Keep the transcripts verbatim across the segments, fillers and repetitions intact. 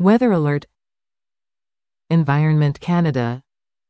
Weather alert. Environment Canada.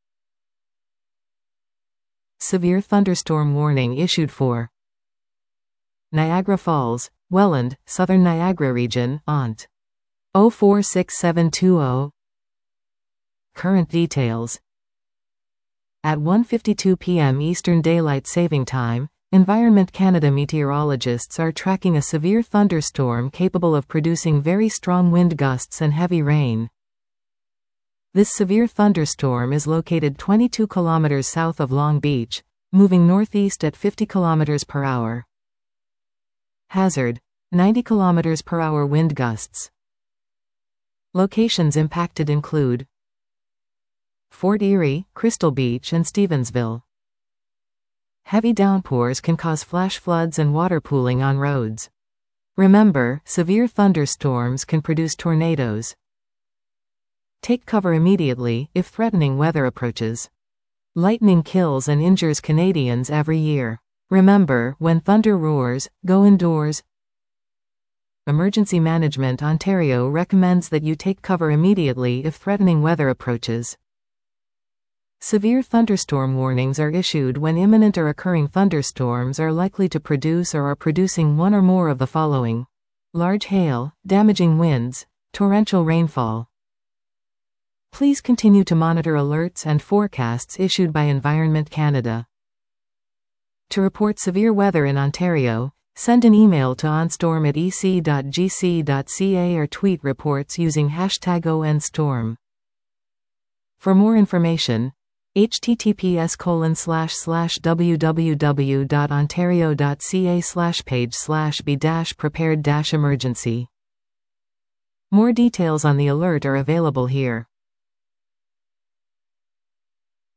Severe thunderstorm warning issued for Niagara Falls, Welland, Southern Niagara Region, O N T. zero four six seven two zero. Current details. At one fifty-two p m Eastern Daylight Saving Time, Environment Canada meteorologists are tracking a severe thunderstorm capable of producing very strong wind gusts and heavy rain. This severe thunderstorm is located twenty-two kilometers south of Long Beach, moving northeast at fifty kilometers per hour. Hazard: ninety kilometers per hour wind gusts. Locations impacted include Fort Erie, Crystal Beach and Stevensville. Heavy downpours can cause flash floods and water pooling on roads. Remember, severe thunderstorms can produce tornadoes. Take cover immediately if threatening weather approaches. Lightning kills and injures Canadians every year. Remember, when thunder roars, go indoors. Emergency Management Ontario recommends that you take cover immediately if threatening weather approaches. Severe thunderstorm warnings are issued when imminent or occurring thunderstorms are likely to produce or are producing one or more of the following: large hail, damaging winds, torrential rainfall. Please continue to monitor alerts and forecasts issued by Environment Canada. To report severe weather in Ontario, send an email to onstorm at e c dot g c dot c a or tweet reports using hashtag O N storm. For more information, https colon slash slash www dot ontario dot c a slash page slash b dash prepared dash emergency. More details on the alert are available here.